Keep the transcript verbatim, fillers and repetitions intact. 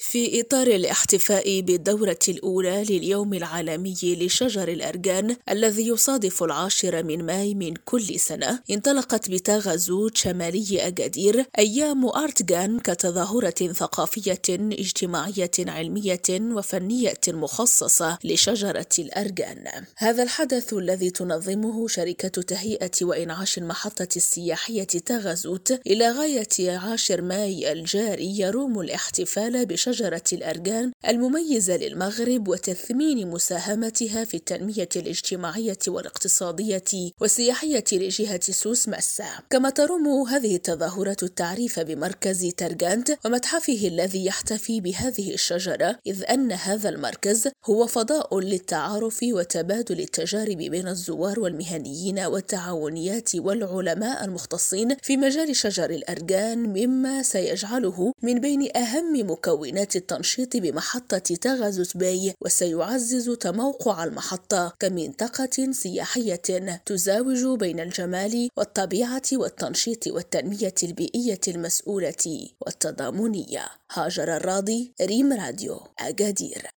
في إطار الاحتفاء بالدورة الأولى لليوم العالمي لشجر الأرجان الذي يصادف العاشر من ماي من كل سنة، انطلقت بتاغازوت شمالي أكادير أيام أرتجان كتظاهرة ثقافية اجتماعية علمية وفنية مخصصة لشجرة الأرجان. هذا الحدث الذي تنظمه شركة تهيئة وإنعاش المحطة السياحية تاغازوت إلى غاية عاشر ماي الجاري يروم الاحتفال بشجرة شجرة الأرجان المميزة للمغرب وتثمين مساهمتها في التنمية الاجتماعية والاقتصادية والسياحية لجهة سوس مسا. كما تروم هذه التظاهرة التعريف بمركز ترغانت ومتحفه الذي يحتفي بهذه الشجرة، إذ أن هذا المركز هو فضاء للتعارف وتبادل التجارب بين الزوار والمهنيين والتعاونيات والعلماء المختصين في مجال شجر الأرجان، مما سيجعله من بين أهم مكونات التنشيط بمحطة تاغازوت باي، وسيعزز تموقع المحطة كمنطقة سياحية تزاوج بين الجمال والطبيعة والتنشيط والتنمية البيئية المسؤولة والتضامنية. هاجر الراضي، ريم راديو، أكادير.